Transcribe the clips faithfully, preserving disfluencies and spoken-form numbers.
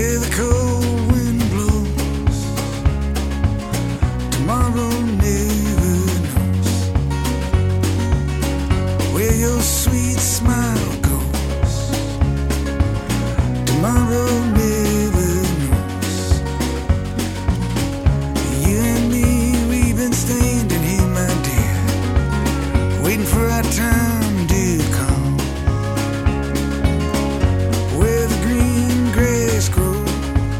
where the cold wind blows. Tomorrow never knows where your sweet smile goes. Tomorrow never knows. You and me, we've been standing here, my dear, waiting for our time to come, where the green grass grows.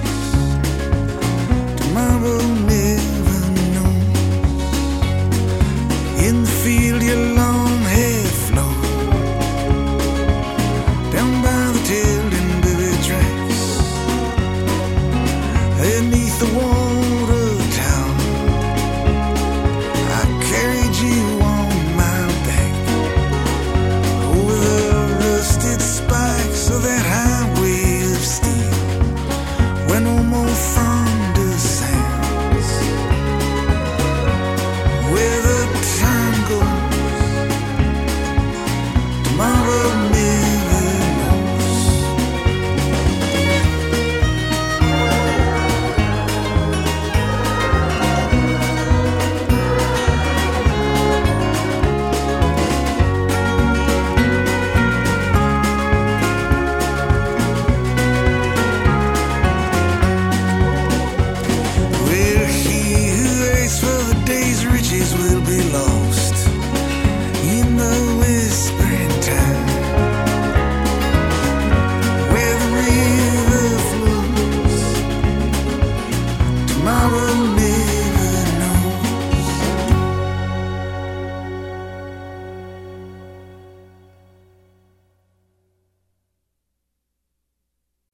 Tomorrow never knows. In the field your long hair flows, down by the Tildenbury tracks, beneath the water tower, I carried you on my back over the rusted spikes of that highway of steel, where no more thunder sounds, where the time goes. Tomorrow never knows. Where he who waits for the day's riches will be lost in the whispering time, where the river flows. Tomorrow never